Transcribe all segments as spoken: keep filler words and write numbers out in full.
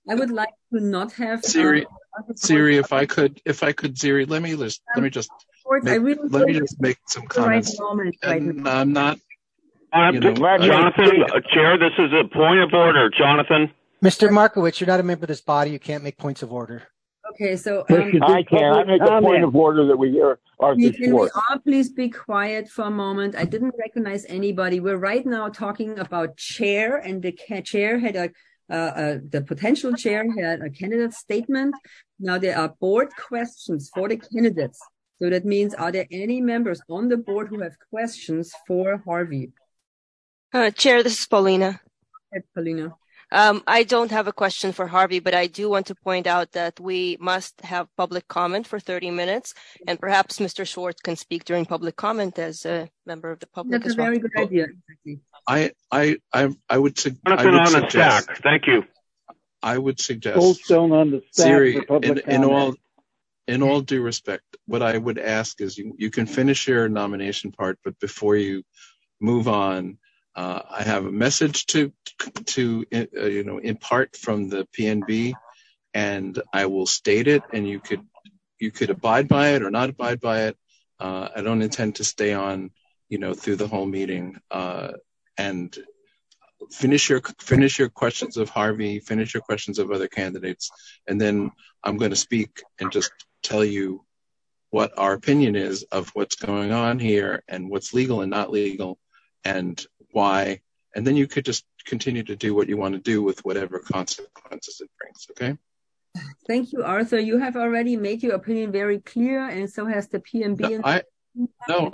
I would like to not have Siri. Uh, Siri, if I could, if I could, Siri, let me just let me just make, I really let me just make some comments. Right right and I'm not. Uh, You know, Jonathan, uh, Chair, this is a point of order. Jonathan. Mister Markowitz, you're not a member of this body. You can't make points of order. Okay, so um, I can. I make a point of order that we hear Arthur Can we Schwartz. all please be quiet for a moment? I didn't recognize anybody. We're right now talking about chair, and the ca- chair had a, uh, uh, the potential chair had a candidate statement. Now there are board questions for the candidates. So that means, are there any members on the board who have questions for Harvey? Uh, Chair, this is Paulina. Hey, Paulina. Um, I don't have a question for Harvey, but I do want to point out that we must have public comment for thirty minutes, and perhaps Mister Schwartz can speak during public comment as a member of the public. That's as a very well. good idea. I I I, I would, su- I Jonathan would on the suggest. stack. Thank you. I would suggest. Goldstone on the stack Siri, for public in, in comment. all in all due respect, what I would ask is you you can finish your nomination part, but before you move on. Uh, I have a message to, to uh, you know, impart from the P N B, and I will state it, and you could, you could abide by it or not abide by it. Uh, I don't intend to stay on, you know, through the whole meeting. Uh, and finish your, finish your questions of Harvey, finish your questions of other candidates, and then I'm going to speak and just tell you what our opinion is of what's going on here and what's legal and not legal, and why, and then you could just continue to do what you want to do with whatever consequences it brings, okay? Thank you, Arthur. You have already made your opinion very clear, and so has the P N B. No, I, no,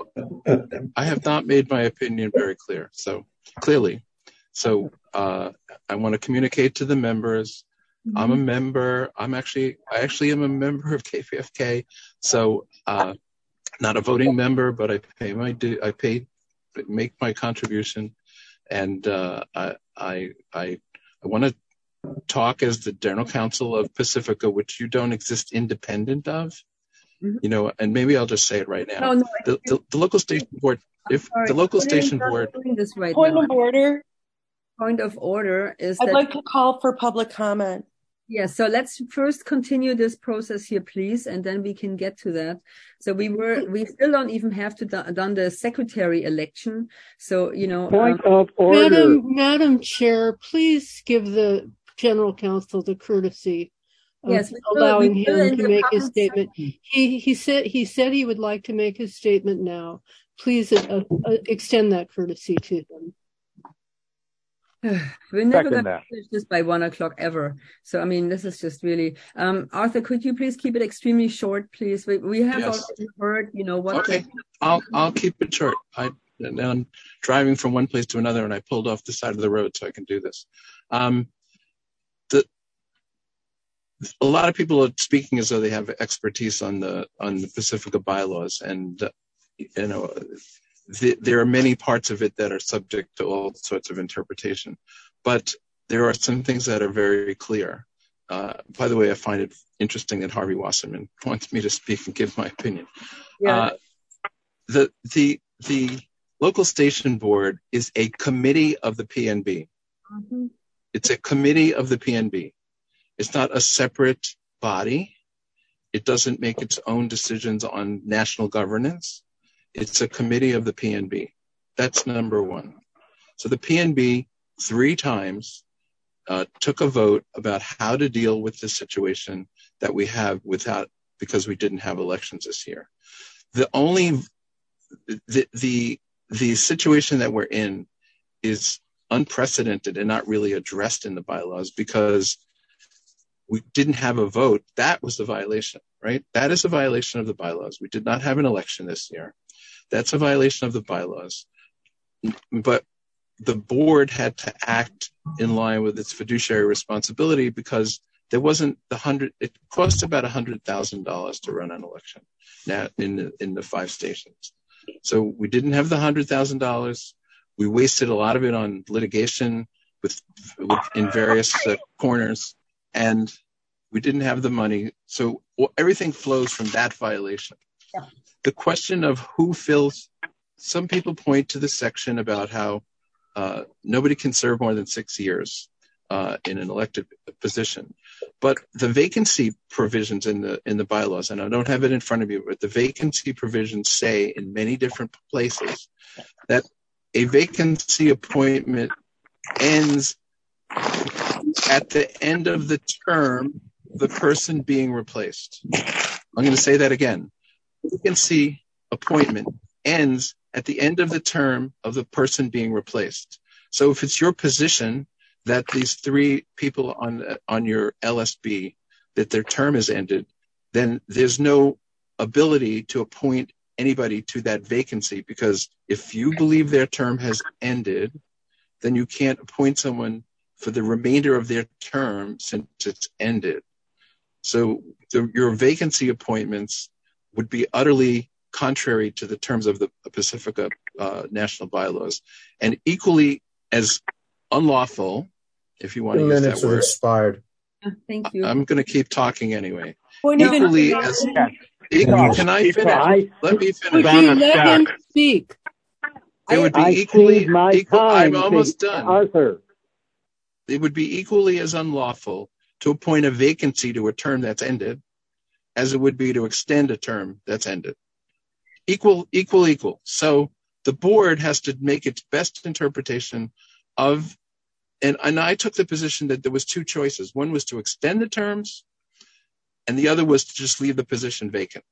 I have not made my opinion very clear, so clearly. So uh, I want to communicate to the members. Mm-hmm. I'm a member. I'm actually, I actually am a member of K P F K, so uh, not a voting member, but I pay my due, I pay make my contribution, and uh, I I I, I want to talk as the general counsel of Pacifica, which you don't exist independent of, mm-hmm. you know. And maybe I'll just say it right now. No, no, the, the, the local station board, if the local station board, this right point now. of order. Point of order is. I'd that, like to call for public comment. Yes, yeah, so let's first continue this process here, please, and then we can get to that. So we were, we still don't even have to do, done the secretary election. So, you know. Point um, of order. Madam, Madam Chair, please give the general counsel the courtesy of yes, allowing him to make his statement. He he said he said he would like to make his statement now. Please uh, uh, extend that courtesy to him. We're never going to finish this by one o'clock ever. So, I mean, this is just really, um, Arthur, could you please keep it extremely short, please? We, we have yes. already heard, you know, what. Okay, the- I'll, I'll keep it short. I, and I'm driving from one place to another, and I pulled off the side of the road so I can do this. Um, the, a lot of people are speaking as though they have expertise on the, on the Pacifica bylaws, and, uh, you know, The, there are many parts of it that are subject to all sorts of interpretation, but there are some things that are very clear. Uh, by the way, I find it interesting that Harvey Wasserman wants me to speak and give my opinion. Yeah. Uh, the the the local station board is a committee of the P N B. Mm-hmm. It's a committee of the P N B. It's not a separate body. It doesn't make its own decisions on national governance. It's a committee of the P N B. That's number one. So the P N B three times uh, took a vote about how to deal with the situation that we have without, because we didn't have elections this year. The only, the, the, the situation that we're in is unprecedented and not really addressed in the bylaws because we didn't have a vote. That was the violation, right? That is a violation of the bylaws. We did not have an election this year. That's a violation of the bylaws. But the board had to act in line with its fiduciary responsibility because there wasn't the hundred, it cost about one hundred thousand dollars to run an election now in the, in the five stations. So we didn't have the one hundred thousand dollars. We wasted a lot of it on litigation with, with in various uh, corners, and we didn't have the money. So well, everything flows from that violation. Yeah. The question of who fills, some people point to the section about how uh, nobody can serve more than six years. uh, in an elected position. But the vacancy provisions in the in the bylaws, and I don't have it in front of you, but the vacancy provisions say in many different places that a vacancy appointment ends at the end of the term of the person being replaced. I'm going to say that again. Vacancy appointment ends at the end of the term of the person being replaced. So if it's your position that these three people on on your L S B, that their term is ended, then there's no ability to appoint anybody to that vacancy, because if you believe their term has ended, then you can't appoint someone for the remainder of their term since it's ended. So the, your vacancy appointments would be utterly contrary to the terms of the Pacifica uh, national bylaws, and equally as unlawful, if you want to use that word. Expired. Thank you. I'm going to keep talking anyway. Well, Equally as, equal, can I finish? I, Let me Would finish. you let him speak? It would be I equally, cede my equal, time I'm almost to done. Arthur. It would be equally as unlawful to appoint a vacancy to a term that's ended as it would be to extend a term that's ended. Equal, equal, equal. So the board has to make its best interpretation of, and, and I took the position that there was two choices. One was to extend the terms, and the other was to just leave the position vacant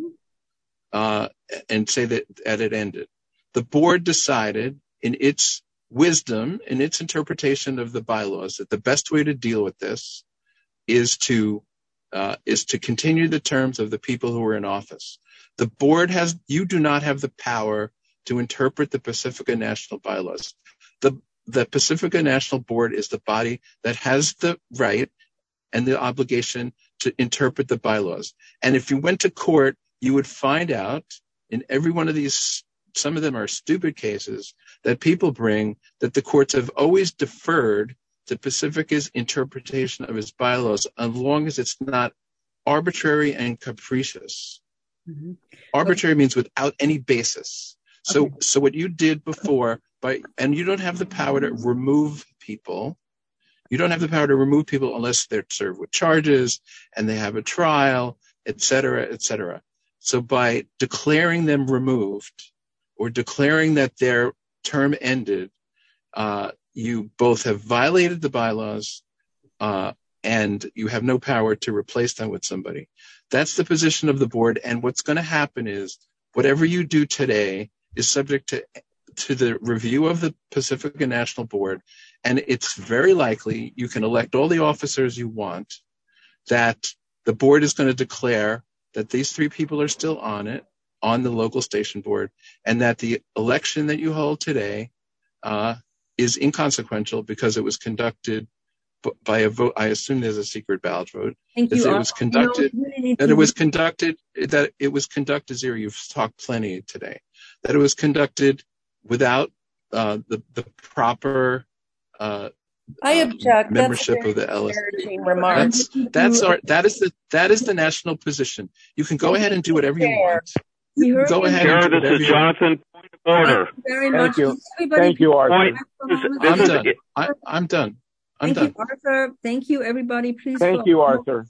uh, and say that, that it ended. The board decided in its wisdom, in its interpretation of the bylaws, that the best way to deal with this is to uh, is to continue the terms of the people who are in office. The board has, you do not have the power to interpret the Pacifica National bylaws. The, the Pacifica National Board is the body that has the right and the obligation to interpret the bylaws. And if you went to court, you would find out in every one of these, some of them are stupid cases that people bring, that the courts have always deferred to Pacifica's interpretation of its bylaws, as long as it's not arbitrary and capricious. Mm-hmm. Arbitrary okay. means without any basis. So, okay. so what you did before, by, and you don't have the power to remove people. You don't have the power to remove people unless they're served with charges and they have a trial, et cetera, et cetera. So by declaring them removed or declaring that their term ended, uh, you both have violated the bylaws uh, and you have no power to replace them with somebody. That's the position of the board. And what's going to happen is whatever you do today is subject to, to the review of the Pacifica National Board. And it's very likely you can elect all the officers you want, that the board is going to declare that these three people are still on it, on the local station board, and that the election that you hold today uh, is inconsequential because it was conducted by a vote. I assume there's a secret ballot vote. Thank you. It was conducted, no, really that it was conducted, that it was conducted, Zero, you've talked plenty today, that it was conducted without uh, the, the proper uh, I object. membership That's of the L S B. That's, that's our, that is the, that is the national position. You can go ahead and do whatever you want. You go ahead. Chair, this is Jonathan. Point of order. Thank you very Thank much. you. Everybody Thank you, Arthur. Point, this, this I'm, is, done. I, I'm done. I'm Thank done. you, Arthur. Thank you, everybody. Please. Thank you, Arthur.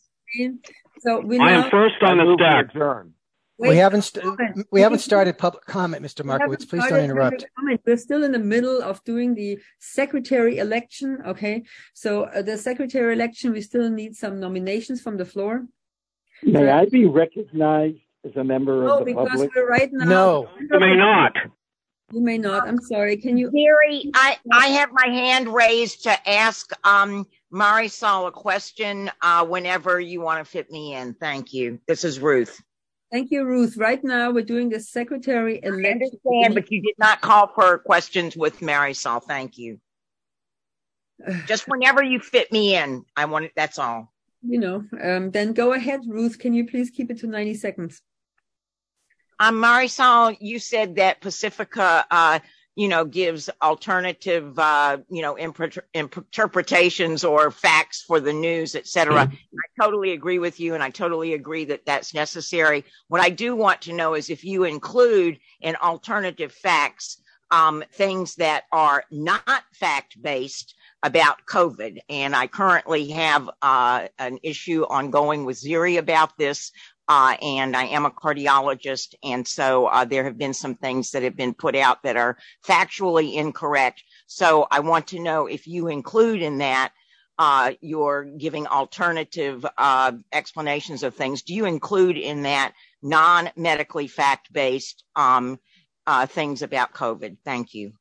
So we I now, am first on the stack. wait, we haven't st- we haven't started public comment, Mister Markowitz. Please don't interrupt. We're still in the middle of doing the secretary election. Okay, so uh, the secretary election, we still need some nominations from the floor. May I be recognized as a member no, of the because public? we're right now. No, you may not. You may not. I'm sorry. Can you? Gary, I, I have my hand raised to ask um, Marisol a question uh, whenever you want to fit me in. Thank you. This is Ruth. Thank you, Ruth. Right now, we're doing the secretary election. I understand, but you did not call for questions with Marisol. Thank you. Just whenever you fit me in, I want it. That's all. You know, um, then go ahead, Ruth. Can you please keep it to ninety seconds? Um, Marisol, you said that Pacifica, uh, you know, gives alternative, uh, you know, imp- interpretations or facts for the news, et cetera. Mm-hmm. I totally agree with you, and I totally agree that that's necessary. What I do want to know is if you include in alternative facts um, things that are not fact-based, about COVID. And I currently have uh, an issue ongoing with Ziri about this. Uh, and I am a cardiologist. And so uh, there have been some things that have been put out that are factually incorrect. So I want to know if you include in that, uh, you're giving alternative uh, explanations of things. Do you include in that non-medically fact-based um, uh, things about COVID? Thank you.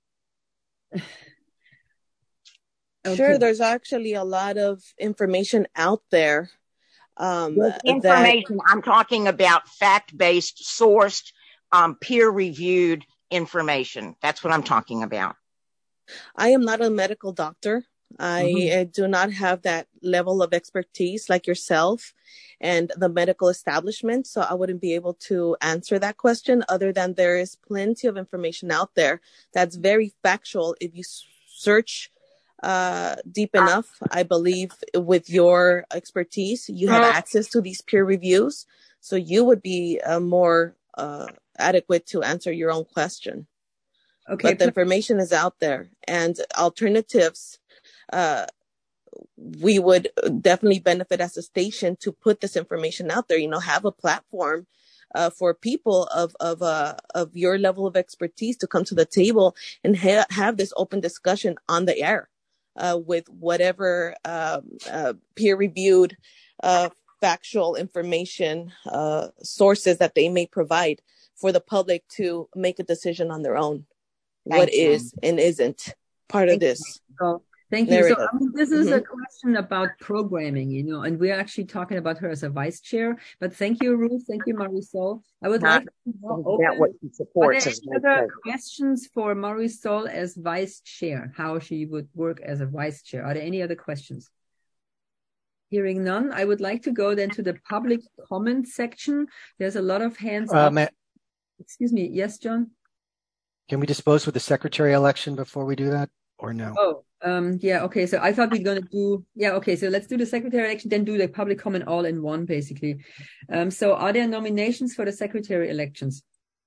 Okay. Sure, there's actually a lot of information out there. Um, There's information, that... I'm talking about fact-based, sourced, um, peer-reviewed information. That's what I'm talking about. I am not a medical doctor. I mm-hmm. do not have that level of expertise like yourself and the medical establishment. So I wouldn't be able to answer that question other than there is plenty of information out there that's very factual. If you search uh, deep enough, I believe with your expertise, you have access to these peer reviews. So you would be uh, more uh, adequate to answer your own question. Okay, but the information is out there, and alternatives, uh, we would definitely benefit as a station to put this information out there, you know, have a platform uh, for people of, of, uh, of your level of expertise to come to the table and ha- have this open discussion on the air uh, with whatever um, uh, peer reviewed, uh, factual information uh, sources that they may provide for the public to make a decision on their own. Thank what you. Is and isn't part Thank of this. You. Thank you. So I mean, this is mm-hmm. a question about programming, you know, and we're actually talking about her as a vice chair. But thank you, Ruth. Thank you, Marisol. I would Not like to know open, what she supports. Are there any other questions for Marisol as vice chair? How she would work as a vice chair? Are there any other questions? Hearing none, I would like to go then to the public comment section. There's a lot of hands uh, up. Ma- Excuse me. Yes, John? Can we dispose with the secretary election before we do that, or no? Oh, um, yeah, okay. So I thought we we're going to do, yeah, okay. So let's do the secretary election, then do the public comment all in one, basically. Um, so are there nominations for the secretary elections?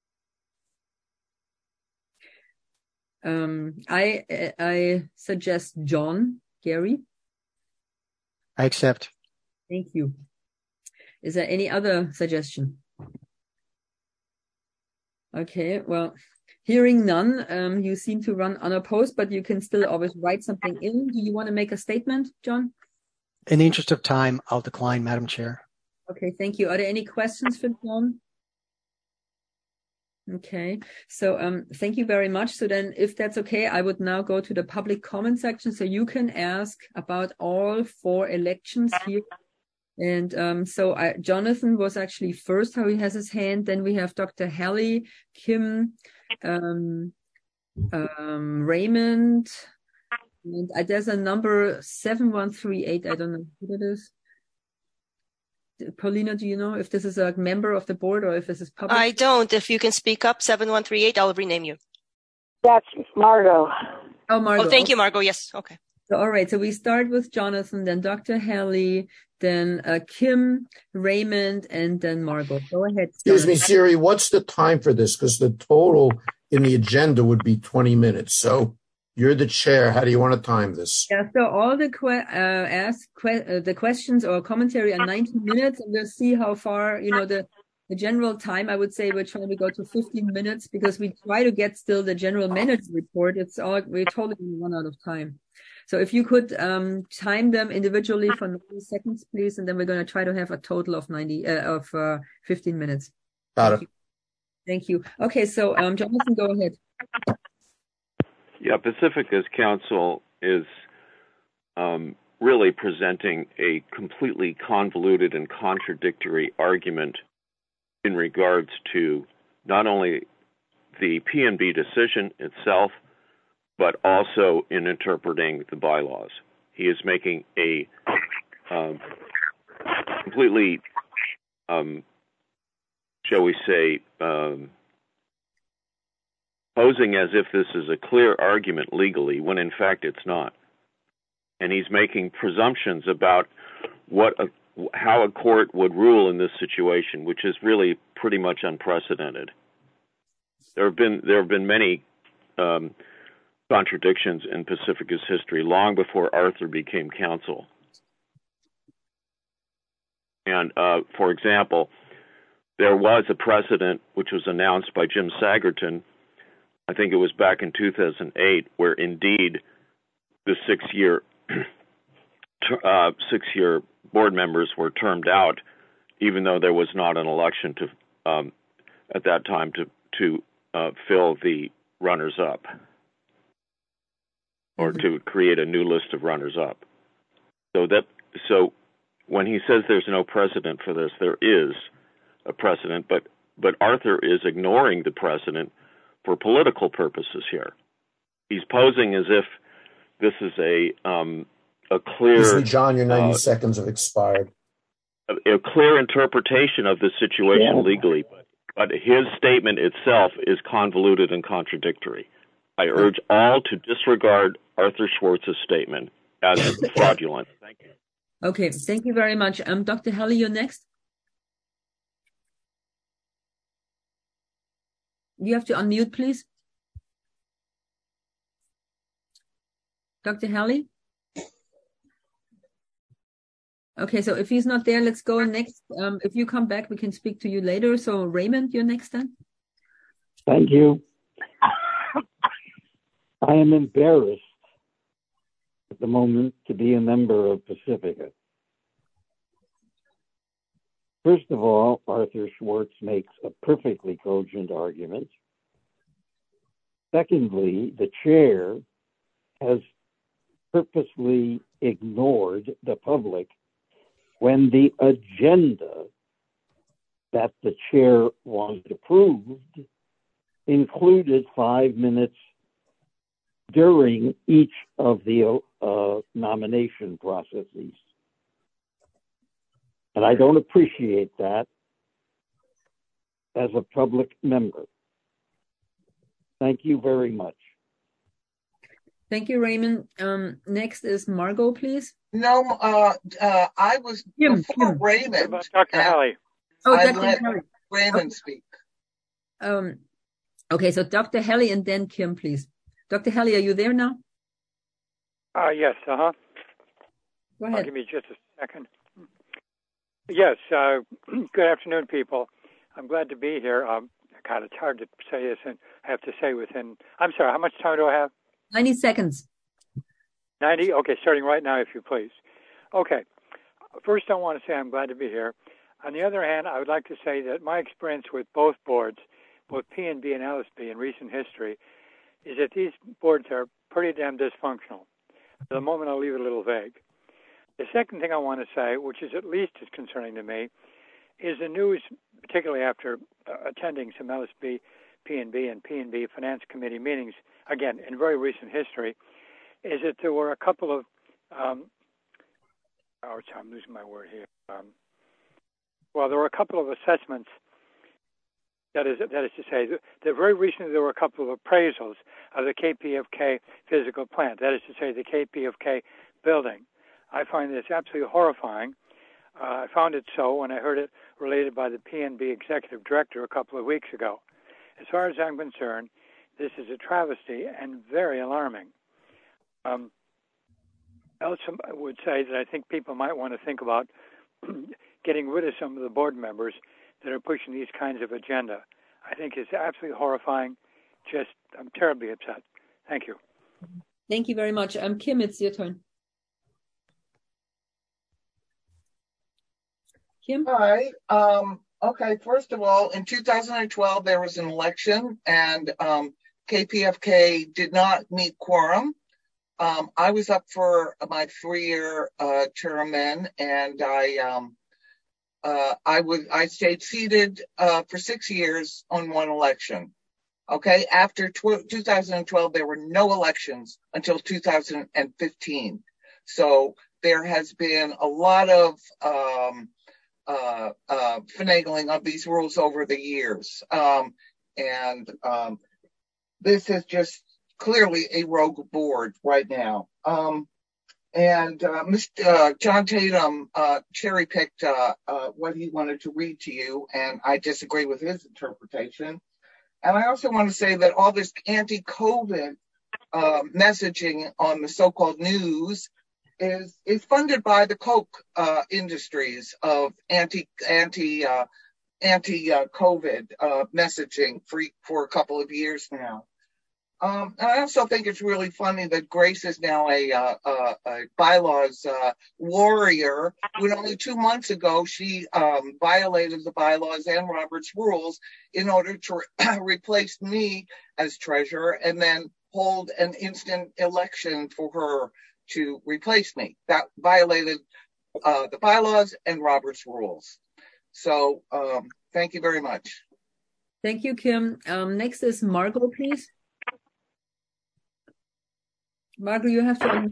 Um, I I suggest John Gary. I accept. Thank you. Is there any other suggestion? Okay, well. Hearing none, um, you seem to run unopposed, but you can still always write something in. Do you want to make a statement, John? In the interest of time, I'll decline, Madam Chair. Okay, thank you. Are there any questions for John? Okay, so um, thank you very much. So then, if that's okay, I would now go to the public comment section. So you can ask about all four elections here. And um, so I, Jonathan was actually first, how he has his hand. Then we have Doctor Hallie, Kim, um, um, Raymond, and uh, there's a number seven one three eight. I don't know who that is. Paulina, do you know if this is a member of the board or if this is public? I don't. If you can speak up, seven one three eight, I'll rename you. That's Margot. Oh, Margot. Oh, thank you, Margot. Yes. Okay. So, all right. So we start with Jonathan, then Doctor Hallie, then uh, Kim, Raymond, and then Margot. Go ahead. Excuse me, Siri, what's the time for this? Because the total in the agenda would be twenty minutes. So you're the chair. How do you want to time this? Yeah, so all the que- uh, ask que- uh, the questions or commentary are ninety minutes, and we'll see how far, you know, the, the general time. I would say we're trying to go to fifteen minutes because we try to get still the general manager report. It's all, we're totally run out of time. So if you could um, time them individually for ninety seconds, please, and then we're going to try to have a total of ninety uh, of uh, fifteen minutes. Got Thank it. You. Thank you. Okay, so um, Jonathan, go ahead. Yeah, Pacifica's counsel is um, really presenting a completely convoluted and contradictory argument in regards to not only the P N B decision itself, but also in interpreting the bylaws. He is making a um, completely, um, shall we say, um, posing as if this is a clear argument legally, when in fact it's not. And he's making presumptions about what a, how a court would rule in this situation, which is really pretty much unprecedented. There have been there have been many um, contradictions in Pacifica's history long before Arthur became counsel. And, uh, for example, there was a precedent which was announced by Jim Sagerton, I think it was back in two thousand eight, where indeed the six-year uh, six-year board members were termed out, even though there was not an election to um, at that time to to uh, fill the runners-up or mm-hmm. to create a new list of runners-up. So that so when he says there's no precedent for this, there is a precedent, but but Arthur is ignoring the precedent for political purposes here. He's posing as if this is a um, a clear. Excuse me, John, your ninety uh, seconds have expired. A, a clear interpretation of the situation yeah. legally, but, but his statement itself is convoluted and contradictory. I urge all to disregard Arthur Schwartz's statement as fraudulent. Thank you. Okay, thank you very much. Um, Doctor Halley, you're next. You have to unmute, please. Doctor Halley? Okay, so if he's not there, let's go next. Um, if you come back, we can speak to you later. So Raymond, you're next then. Thank you. I am embarrassed at the moment to be a member of Pacifica. First of all, Arthur Schwartz makes a perfectly cogent argument. Secondly, the chair has purposely ignored the public when the agenda that the chair wanted approved included five minutes during each of the uh, nomination processes. And I don't appreciate that as a public member. Thank you very much. Thank you, Raymond. Um, next is Margot, please. No, uh, uh, I was Kim, before Kim. Raymond. What about Doctor Halley? Oh, I Doctor let Halley. Raymond okay. speak. Um, okay, so Doctor Halley and then Kim, please. Doctor Halley, are you there now? Uh, yes, uh-huh. Go ahead. I'll give me just a second. Yes, uh, good afternoon, people. I'm glad to be here. Um, God, it's hard to say this and I have to say within, I'm sorry, how much time do I have? ninety seconds. ninety? Okay, starting right now, if you please. Okay, first I want to say I'm glad to be here. On the other hand, I would like to say that my experience with both boards, both P N B and L S B in recent history, is that these boards are pretty damn dysfunctional. For the moment, I'll leave it a little vague. The second thing I want to say, which is at least as concerning to me, is the news, particularly after uh, attending some L S B, P N B, and P N B Finance Committee meetings, again, in very recent history, is that there were a couple of, um, oh, I'm losing my word here. Um, well, there were a couple of assessments, that is, that is to say, that very recently there were a couple of appraisals of the K P F K physical plant, that is to say, the K P F K building. I find this absolutely horrifying. Uh, I found it so when I heard it related by the P N B executive director a couple of weeks ago. As far as I'm concerned, this is a travesty and very alarming. Um, I also would say that I think people might want to think about getting rid of some of the board members that are pushing these kinds of agenda. I think it's absolutely horrifying. Just, I'm terribly upset. Thank you. Thank you very much. Um, Kim, it's your turn. Kim? Hi. Um, okay, first of all, in two thousand twelve, there was an election, and um, K P F K did not meet quorum. Um, I was up for my three-year uh, term then, and I um, uh, I was I stayed seated uh, for six years on one election. Okay, after tw- two thousand twelve, there were no elections until two thousand fifteen. So there has been a lot of um, uh, uh, finagling of these rules over the years, um, and um, this is just clearly a rogue board right now. Um, and uh, Mister Uh, John Tatum uh, cherry-picked uh, uh, what he wanted to read to you, and I disagree with his interpretation. And I also want to say that all this anti-COVID uh, messaging on the so-called news is is funded by the Koch uh, industries of anti anti uh, anti uh, COVID uh, messaging for for a couple of years now. Um, and I also think it's really funny that Grace is now a, uh, uh, a bylaws uh, warrior, when only two months ago she um, violated the bylaws and Robert's rules in order to re- replace me as treasurer and then hold an instant election for her to replace me. That violated uh, the bylaws and Robert's rules. So um, thank you very much. Thank you, Kim. Um, next is Margot, please. Margaret, you have to.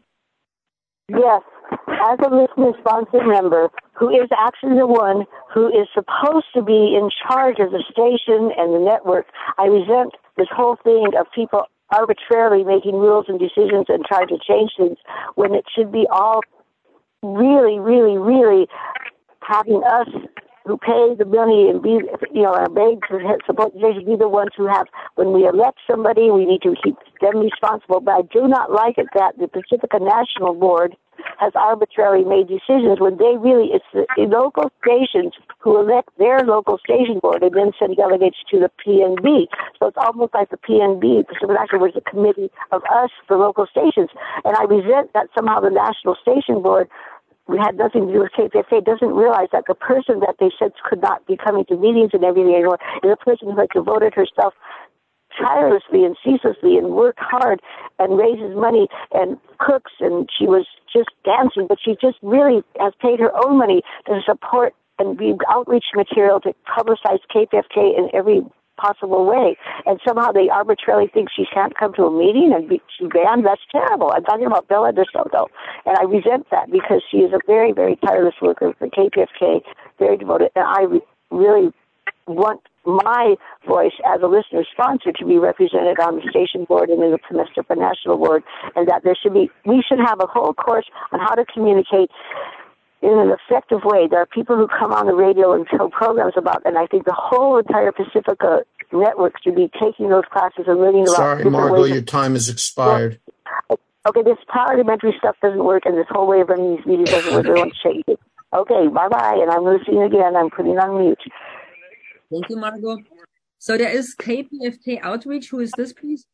Yes, as a listener sponsored member who is actually the one who is supposed to be in charge of the station and the network, I resent this whole thing of people arbitrarily making rules and decisions and trying to change things when it should be all really, really, really having us who pay the money and be, you know, are made to support the station, be the ones who have, when we elect somebody, we need to keep them responsible. But I do not like it that the Pacifica National Board has arbitrarily made decisions when they really, it's the local stations who elect their local station board and then send delegates to the P N B. So it's almost like the P N B, Pacifica National Board, is a committee of us, the local stations. And I resent that somehow the National Station Board, we had nothing to do with K P F K, doesn't realize that the person that they said could not be coming to meetings and everything anymore is a person who has devoted herself tirelessly and ceaselessly and worked hard and raises money and cooks, and she was just dancing, but she just really has paid her own money to support and be outreach material to publicize K P F K in every possible way. And somehow they arbitrarily think she can't come to a meeting and be she banned. That's terrible. I'm talking about Bella DeSoto, and I resent that because she is a very, very tireless worker for K P F K, very devoted, and I re- really want my voice as a listener sponsor to be represented on the station board and in the Pacifica National Board, and that there should be, we should have a whole course on how to communicate in an effective way. There are people who come on the radio and tell programs about, and I think the whole entire Pacifica network should be taking those classes and learning about. Sorry, Margot, your time has expired. Well, okay, this parliamentary stuff doesn't work, and this whole way of running these meetings doesn't work. Everyone's change it. Okay, bye-bye, and I'm listening again. I'm putting on mute. Thank you, Margot. So there is K P F K Outreach. Who is this, please?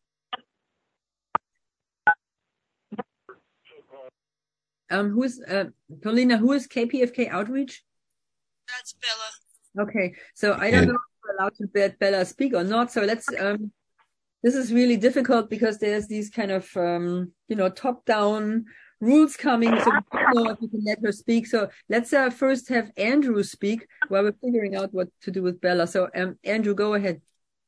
Um, who is, uh, Paulina, who is K P F K Outreach? That's Bella. Okay, so I don't know if we're allowed to let Bella speak or not. So let's, um, this is really difficult because there's these kind of, um, you know, top-down rules coming. So we don't know if we can let her speak. So let's uh, first have Andrew speak while we're figuring out what to do with Bella. So, um, Andrew, go ahead.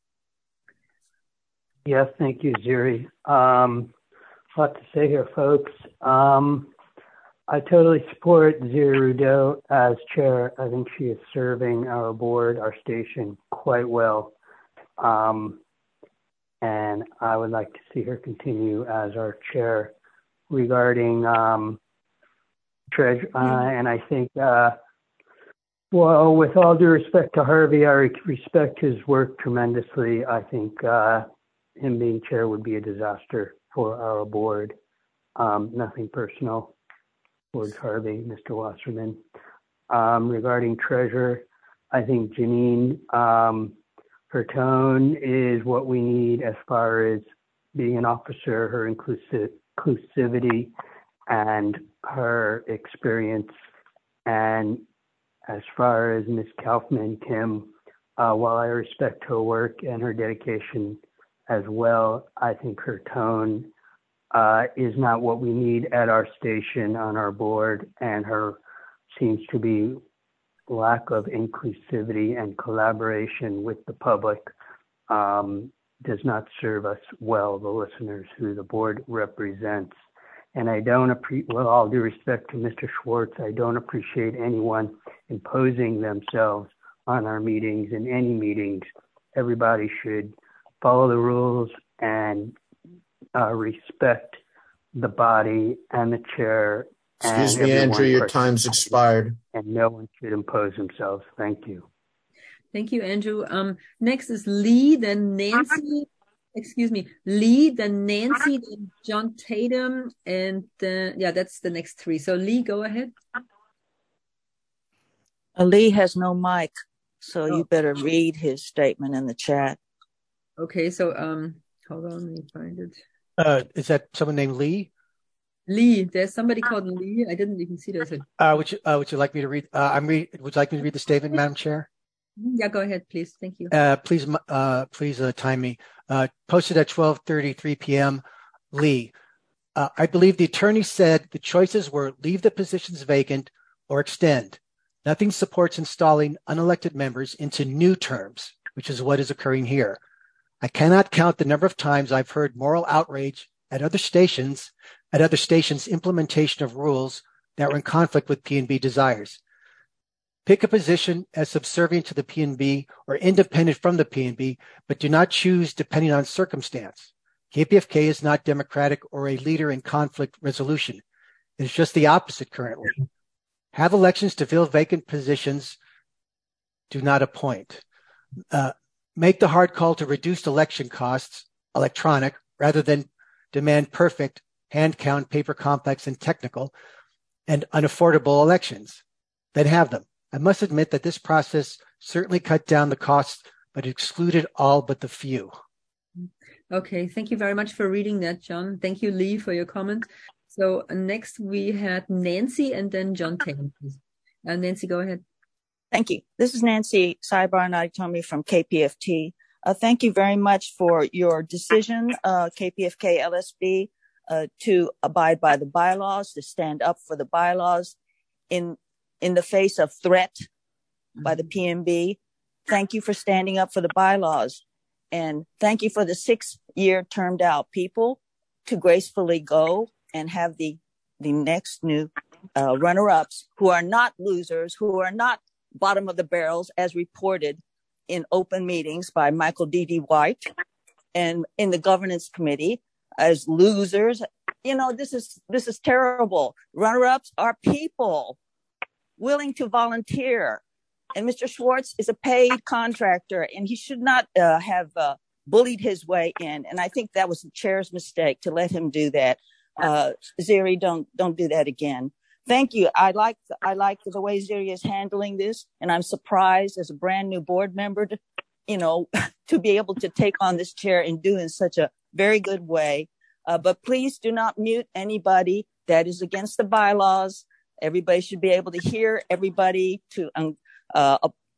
Yes, thank you, Ziri. Um, a lot to say here, folks. Um, I totally support Ziri Rudeau as chair. I think she is serving our board, our station, quite well. Um, and I would like to see her continue as our chair regarding um, treasure. Uh, and I think, uh, well, with all due respect to Harvey, I respect his work tremendously. I think uh, him being chair would be a disaster for our board. Um, nothing personal towards Harvey, Mister Wasserman. Um, regarding treasurer, I think Janine, um, her tone is what we need as far as being an officer, her inclusive, inclusivity and her experience. And as far as Miz Kaufman, Kim, uh, while I respect her work and her dedication as well, I think her tone uh, is not what we need at our station on our board, and her seems to be lack of inclusivity and collaboration with the public um, does not serve us well, the listeners who the board represents. And I don't appreciate, with all due respect to Mister Schwartz, I don't appreciate anyone imposing themselves on our meetings. In any meetings, everybody should follow the rules and uh, respect the body and the chair. Excuse me, Andrew, your time's expired. And no one should impose themselves. Thank you. Thank you, Andrew. Um, next is Lee, then Nancy, excuse me, Lee, then Nancy, then John Tatum, and uh, yeah, that's the next three. So Lee, go ahead. Uh, Lee has no mic, so Oh. you better read his statement in the chat. Okay, so um, hold on, let me find it. Uh, is that someone named Lee? Lee, there's somebody called Lee. I didn't even see there's a. Uh, would you uh, would you like me to read? Uh, I'm read. Would you like me to read the statement, Madam Chair? Yeah, go ahead, please. Thank you. Uh, please, uh, please uh, time me. Uh, posted at twelve thirty-three p.m. Lee, uh, I believe the attorney said the choices were leave the positions vacant or extend. Nothing supports installing unelected members into new terms, which is what is occurring here. I cannot count the number of times I've heard moral outrage at other stations, at other stations' implementation of rules that were in conflict with P and B desires. Pick a position as subservient to the P and B or independent from the P and B, but do not choose depending on circumstance. K P F K is not democratic or a leader in conflict resolution. It is just the opposite currently. Have elections to fill vacant positions. Do not appoint. Uh, make the hard call to reduce election costs, electronic, rather than demand perfect, hand count, paper complex, and technical, and unaffordable elections. Then have them. I must admit that this process certainly cut down the costs, but excluded all but the few. Okay, thank you very much for reading that, John. Thank you, Lee, for your comment. So uh, next we had Nancy and then John Tatum, please. Uh, Nancy, go ahead. Thank you. This is Nancy Cyber-Naitomi from K P F T. Uh, thank you very much for your decision, uh, K P F K L S B, uh, to abide by the bylaws, to stand up for the bylaws in in the face of threat by the P and B. Thank you for standing up for the bylaws. And thank you for the six-year termed out people to gracefully go and have the, the next new uh, runner-ups who are not losers, who are not bottom of the barrels as reported in open meetings by Michael D D. White and in the governance committee as losers. You know, this is, this is terrible. Runner-ups are people willing to volunteer. And Mister Schwartz is a paid contractor, and he should not uh, have uh, bullied his way in. And I think that was the chair's mistake to let him do that. Uh, Ziri, don't don't do that again. Thank you. I like I like the way Ziri is handling this, and I'm surprised as a brand new board member, to, you know, to be able to take on this chair and do it in such a very good way. Uh, but please do not mute anybody that is against the bylaws. Everybody should be able to hear everybody to um, uh,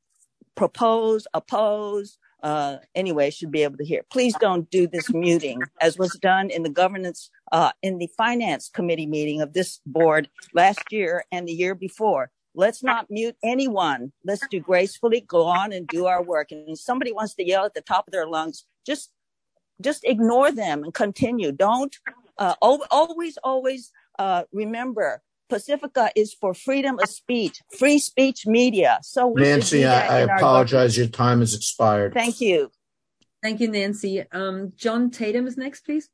propose, oppose, uh, anyway, should be able to hear. Please don't do this muting as was done in the governance, uh, in the finance committee meeting of this board last year and the year before. Let's not mute anyone. Let's do gracefully, go on and do our work. And if somebody wants to yell at the top of their lungs, just, just ignore them and continue. Don't, uh, always, always, uh, remember, Pacifica is for freedom of speech, free speech media. So we Nancy, I, I apologize. Your time has expired. Thank you. Thank you, Nancy. Um, John Tatum is next, please.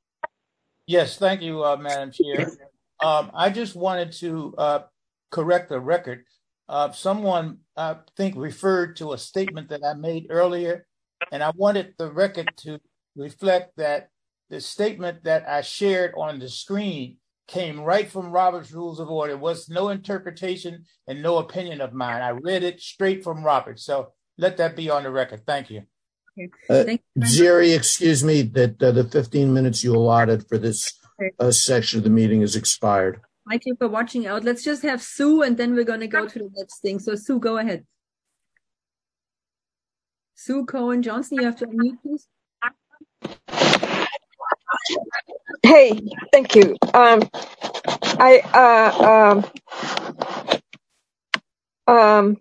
Yes, thank you, uh, Madam Chair. Um, I just wanted to uh, correct the record. Uh, someone, I think, referred to a statement that I made earlier, and I wanted the record to reflect that the statement that I shared on the screen came right from Robert's Rules of Order. It was no interpretation and no opinion of mine. I read it straight from Robert. So let that be on the record. Thank you. Okay. Uh, Thank you. Ziri, excuse me, that uh, the fifteen minutes you allotted for this Okay. uh, section of the meeting is expired. Thank you for watching out. Let's just have Sue, and then we're going to go to the next thing. So Sue, go ahead. Sue Cohen Johnson, you have to unmute, please. Hey, thank you. Um, I uh, um, um,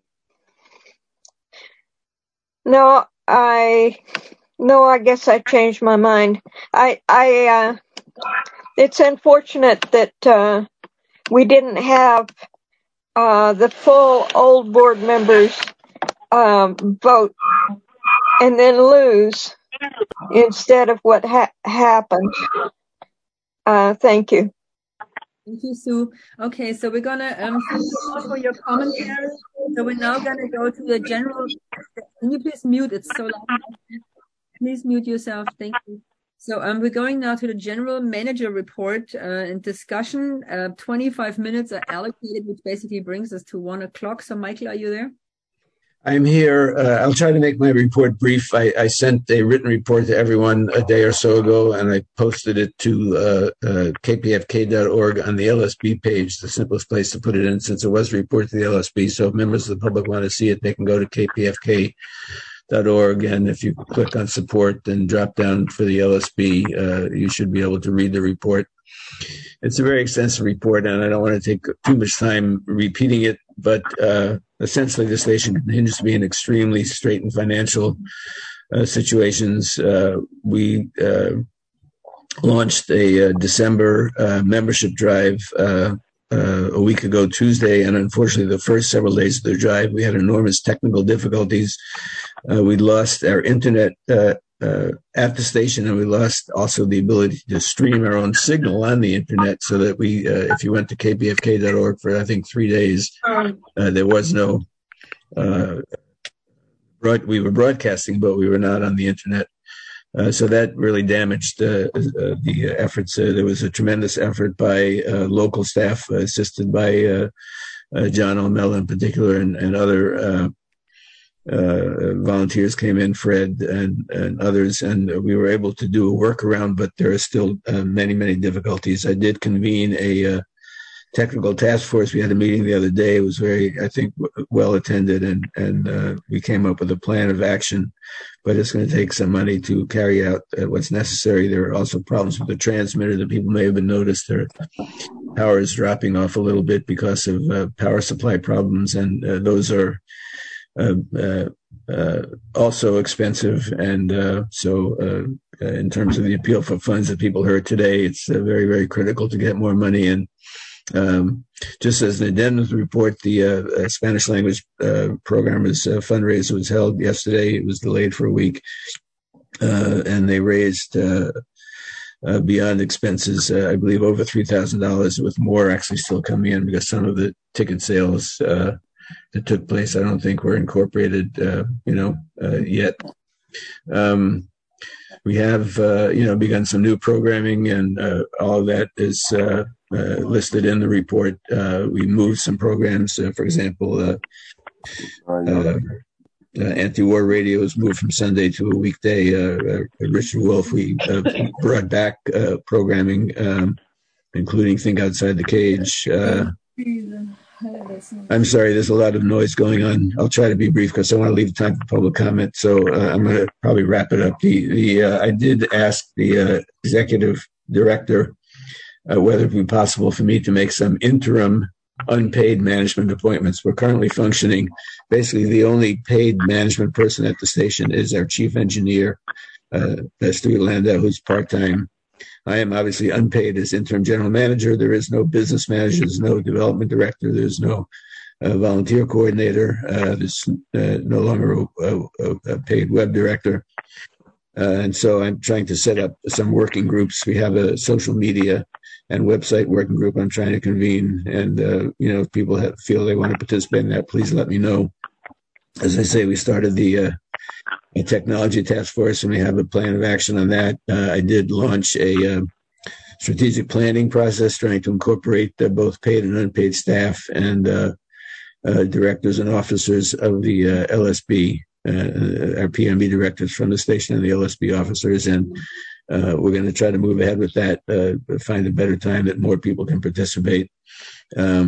no, I no, I guess I changed my mind. I I uh, it's unfortunate that uh, we didn't have uh, the full old board members um, vote and then lose instead of what ha- happened. Uh, thank you. Thank you, Sue. Okay, so we're gonna um thank you all for your commentary. So we're now gonna go to the general. Can you please mute? It's so loud. Please mute yourself. Thank you. So um, we're going now to the general manager report uh, and discussion. Uh, twenty-five minutes are allocated, which basically brings us to one o'clock. So Michael, are you there? I'm here. Uh, I'll try to make my report brief. I, I sent a written report to everyone a day or so ago, and I posted it to uh, uh, K P F K dot org on the L S B page, the simplest place to put it in since it was reported to the L S B. So if members of the public want to see it, they can go to K P F K dot org, and if you click on support and drop down for the L S B, uh, you should be able to read the report. It's a very extensive report, and I don't want to take too much time repeating it, but uh, essentially the station continues to be in extremely straitened financial uh, situations. Uh, we uh, launched a uh, December uh, membership drive uh, uh, a week ago Tuesday, and unfortunately the first several days of the drive we had enormous technical difficulties. Uh, we lost our internet uh, uh, at the station, and we lost also the ability to stream our own signal on the internet, so that we, uh, if you went to K P F K dot org for, I think, three days, uh, there was no, uh, broad, we were broadcasting, but we were not on the internet. Uh, so that really damaged uh, uh, the efforts. Uh, there was a tremendous effort by uh, local staff, uh, assisted by uh, uh, John O'Mell in particular, and, and other uh, Uh, volunteers came in, Fred and, and others, and we were able to do a workaround, but there are still uh, many, many difficulties. I did convene a uh, technical task force. We had a meeting the other day. It was very, I think, w- well attended, and, and uh, we came up with a plan of action, but it's going to take some money to carry out uh, what's necessary. There are also problems with the transmitter that people may have noticed. Their power is dropping off a little bit because of uh, power supply problems, and uh, those are Uh, uh, uh, also expensive, and uh, so uh, uh, in terms of the appeal for funds that people heard today, it's uh, very, very critical to get more money. And um, just as an addendum to the report, the uh, uh, Spanish language uh, programmers uh, fundraiser was held yesterday. It was delayed for a week, uh, and they raised uh, uh, beyond expenses, uh, I believe, over three thousand dollars, with more actually still coming in because some of the ticket sales uh, that took place, I don't think were incorporated, uh, you know, uh, yet. Um, we have, uh, you know, begun some new programming, and uh, all of that is uh, uh, listed in the report. Uh, we moved some programs, uh, for example, uh, uh, uh, anti-war radio was moved from Sunday to a weekday. Uh, uh, Richard Wolf, we uh, brought back uh, programming, um, including Think Outside the Cage. Uh, I'm sorry, there's a lot of noise going on. I'll try to be brief because I want to leave time for public comment. So uh, I'm going to probably wrap it up. The, the uh, I did ask the uh, executive director uh, whether it would be possible for me to make some interim unpaid management appointments. We're currently functioning. Basically, the only paid management person at the station is our chief engineer, uh, Stuart Landau, who's part-time. I am obviously unpaid as interim general manager. There is no business manager. There's no development director. There's no uh, volunteer coordinator. Uh, there's uh, no longer a, a, a paid web director. Uh, and so I'm trying to set up some working groups. We have a social media and website working group I'm trying to convene. And, uh, you know, if people have, feel they want to participate in that, please let me know. As I say, we started the uh, a technology task force, and we have a plan of action on that. Uh, I did launch a uh, strategic planning process trying to incorporate uh, both paid and unpaid staff and uh, uh, directors and officers of the uh, L S B, uh, our P M B directors from the station and the L S B officers. And uh, we're going to try to move ahead with that, uh, find a better time that more people can participate. Um,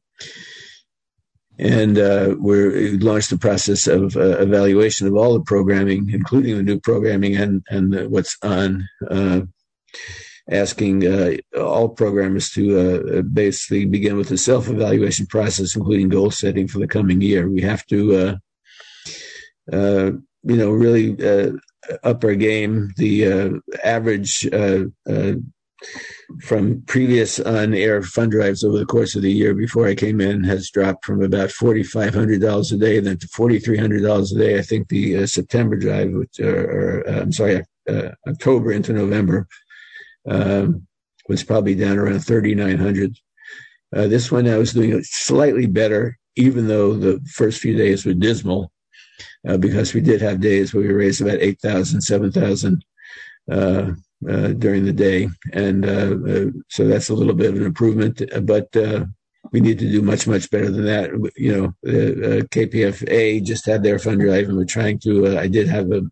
And uh, we're we launched the process of uh, evaluation of all the programming, including the new programming and, and uh, what's on, uh, asking uh, all programmers to uh, basically begin with a self-evaluation process, including goal setting for the coming year. We have to, uh, uh, you know, really uh, up our game. The uh, average uh, uh, from previous on-air fund drives over the course of the year before I came in has dropped from about four thousand five hundred dollars a day then to four thousand three hundred dollars a day. I think the uh, September drive, which, or, or uh, I'm sorry, uh, October into November, um, was probably down around three thousand nine hundred dollars. Uh, this one I was doing slightly better, even though the first few days were dismal. uh, because we did have days where we raised about eight thousand, seven thousand uh, uh, during the day. And uh, uh, so that's a little bit of an improvement, but uh, we need to do much, much better than that. You know, uh, uh, K P F A just had their fund drive, and we're trying to, uh, I did have a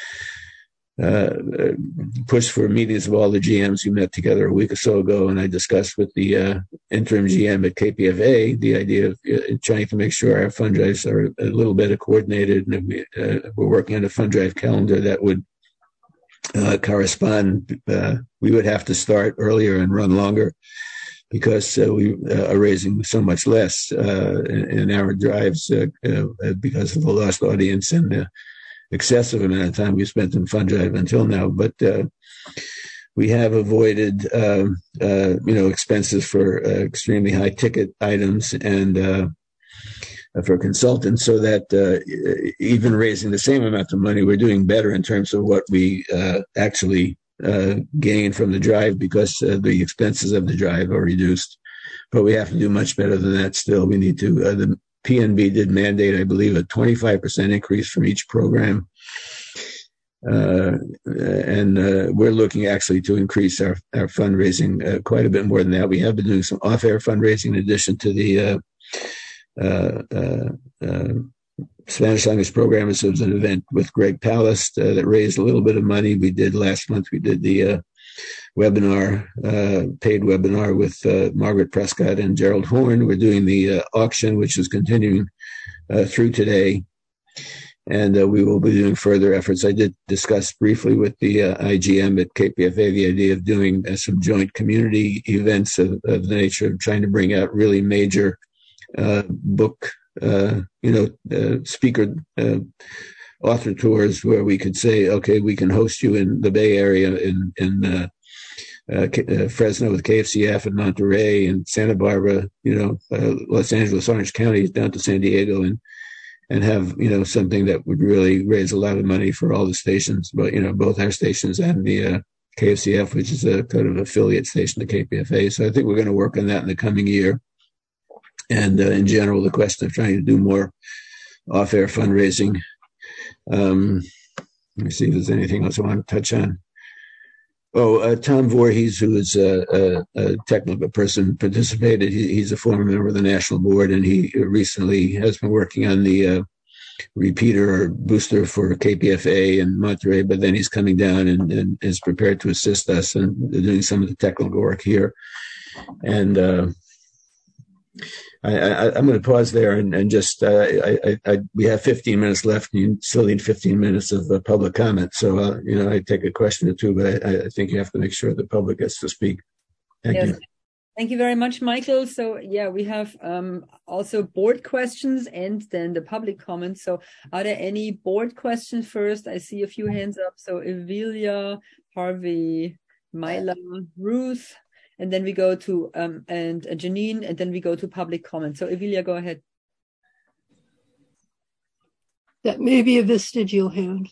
uh, push for meetings of all the G Ms who met together a week or so ago, and I discussed with the uh, interim G M at K P F A the idea of uh, trying to make sure our fund drives are a little better coordinated, and we, uh, we're working on a fund drive calendar that would uh, correspond. Uh, we would have to start earlier and run longer, because uh, we uh, are raising so much less uh, in, in our drives uh, uh, because of the lost audience and the excessive amount of time we spent in fund drive until now. But uh, we have avoided, uh, uh, you know, expenses for uh, extremely high ticket items and uh, for consultants, so that uh, even raising the same amount of money, we're doing better in terms of what we uh, actually Uh, gain from the drive, because uh, the expenses of the drive are reduced. But we have to do much better than that still. We need to, uh, the P N B did mandate, I believe, a twenty-five percent increase from each program. Uh, and uh, we're looking actually to increase our, our fundraising uh, quite a bit more than that. We have been doing some off-air fundraising in addition to the uh, uh, uh, uh, Spanish language program. This was an event with Greg Palast uh, that raised a little bit of money. We did last month, we did the uh, webinar, uh, paid webinar with uh, Margaret Prescott and Gerald Horn. We're doing the uh, auction, which is continuing uh, through today. And uh, we will be doing further efforts. I did discuss briefly with the uh, I G M at K P F A the idea of doing uh, some joint community events of, of the nature of trying to bring out really major uh, book Uh, you know, uh, speaker uh, author tours where we could say, okay, we can host you in the Bay Area, in in uh, uh, uh, Fresno with K F C F, and Monterey and Santa Barbara, you know, uh, Los Angeles, Orange County, down to San Diego, and and have, you know, something that would really raise a lot of money for all the stations, but, you know, both our stations and the uh, K F C F, which is a kind of affiliate station to K P F A. So I think we're going to work on that in the coming year. And uh, in general, the question of trying to do more off-air fundraising. Um, let me see if there's anything else I want to touch on. Oh, uh, Tom Voorhees, who is a, a, a technical person, participated. He, he's a former member of the National Board, and he recently has been working on the uh, repeater or booster for K P F A in Monterey, but then he's coming down and, and is prepared to assist us in doing some of the technical work here. And uh, I, I, I'm going to pause there and, and just, uh, I, I, I, we have fifteen minutes left, and you still need fifteen minutes of uh, public comment. So, uh, you know, I take a question or two, but I, I think you have to make sure the public gets to speak. Thank yes. you. Thank you very much, Michael. So, yeah, we have um, also board questions and then the public comments. So are there any board questions first? I see a few hands up. So Evelia, Harvey, Myla, Ruth. And then we go to um, and uh, Janine, and then we go to public comment. So, Evelia, go ahead. That may be a vestigial hand.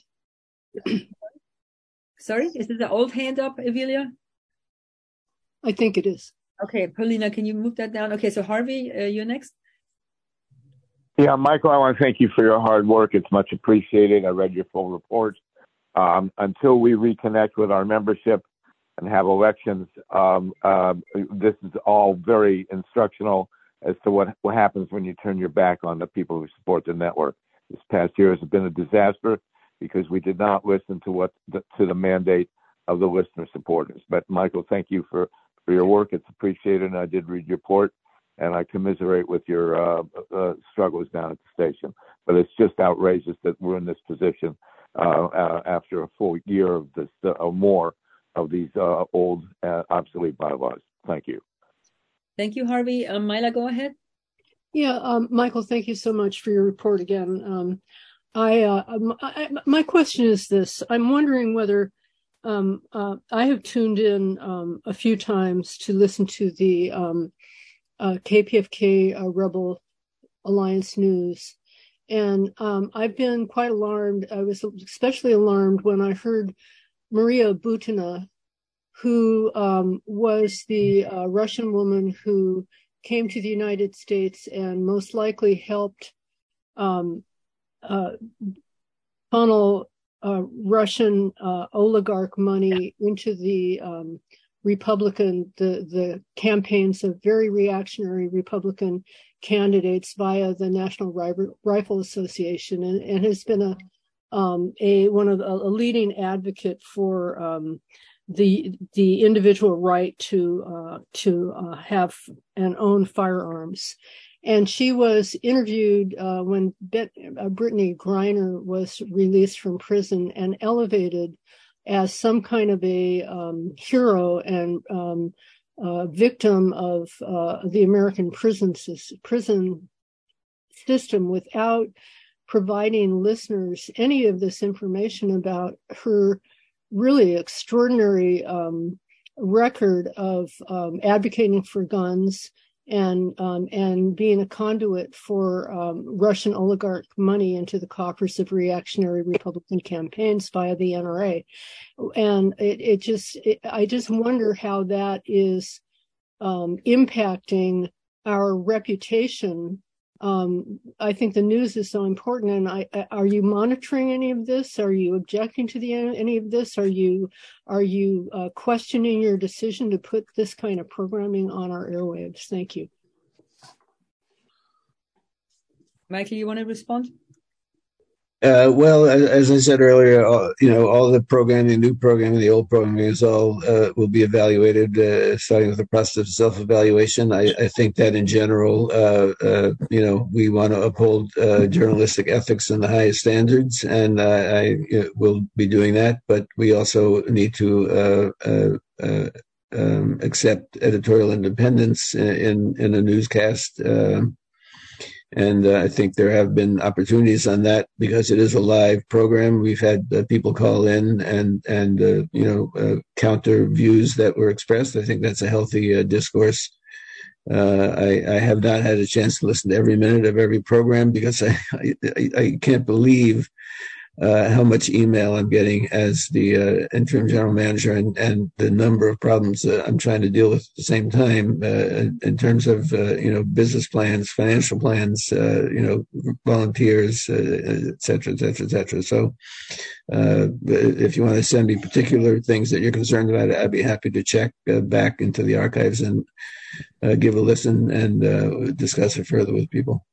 Sorry, is it the old hand up, Evelia? I think it is. Okay, Paulina, can you move that down? Okay, so Harvey, uh, you're next. Yeah, Michael, I want to thank you for your hard work. It's much appreciated. I read your full report. Um, until we reconnect with our membership and have elections, um, uh, this is all very instructional as to what, what happens when you turn your back on the people who support the network. This past year has been a disaster because we did not listen to what the, to the mandate of the listener supporters. But Michael, thank you for, for your work. It's appreciated, and I did read your report, and I commiserate with your uh, uh, struggles down at the station. But it's just outrageous that we're in this position uh, uh, after a full year of this uh, or more of these uh, old, uh, obsolete bylaws. Thank you. Thank you, Harvey. Um, Myla, go ahead. Yeah, um, Michael, thank you so much for your report again. Um, I, uh, I, my question is this. I'm wondering whether um, uh, I have tuned in um, a few times to listen to the um, uh, K P F K uh, Rebel Alliance News. And um, I've been quite alarmed. I was especially alarmed when I heard Maria Butina, who um, was the uh, Russian woman who came to the United States and most likely helped um, uh, funnel uh, Russian uh, oligarch money into the um, Republican, the, the campaigns of very reactionary Republican candidates via the National Rifle Association, and, and has been a um, a one of the, a leading advocate for um, the the individual right to uh, to uh, have and own firearms. And she was interviewed uh, when Bet- uh, Brittany Griner was released from prison and elevated as some kind of a um, hero and um, uh, victim of uh, the American prison system, prison system without providing listeners any of this information about her really extraordinary um, record of um, advocating for guns and um, and being a conduit for um, Russian oligarch money into the coffers of reactionary Republican campaigns via the N R A. And it, it just, it, I just wonder how that is um, impacting our reputation. Um, I think the news is so important. And I, I, are you monitoring any of this? Are you objecting to the any of this? Are you are you uh, questioning your decision to put this kind of programming on our airwaves? Thank you. Michael, you want to respond? Uh, well, as, as I said earlier, all, you know, all the programming, new programming, the old programming is all uh, will be evaluated, uh, starting with the process of self-evaluation. I, I think that in general, uh, uh, you know, we want to uphold uh, journalistic ethics and the highest standards, and uh, I you know, will be doing that. But we also need to uh, uh, uh, um, accept editorial independence in in a newscast. Uh, And uh, I think there have been opportunities on that because it is a live program. We've had uh, people call in and, and uh, you know, uh, counter views that were expressed. I think that's a healthy uh, discourse. Uh, I, I have not had a chance to listen to every minute of every program because I, I, I can't believe uh, how much email I'm getting as the uh, interim general manager and, and the number of problems uh, I'm trying to deal with at the same time uh, in terms of, uh, you know, business plans, financial plans, uh, you know, volunteers, uh, et cetera, et cetera, et cetera. So uh, if you want to send me particular things that you're concerned about, I'd be happy to check uh, back into the archives and uh, give a listen and uh, discuss it further with people.